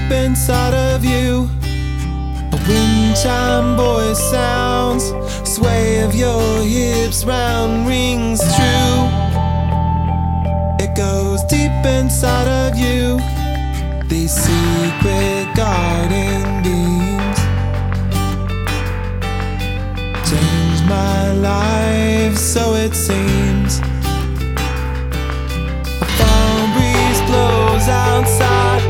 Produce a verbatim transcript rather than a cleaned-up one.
inside of you. A wind chime voice sounds, sway of your hips round rings true. It goes deep inside of you, these secret garden beams change my life, so it seems.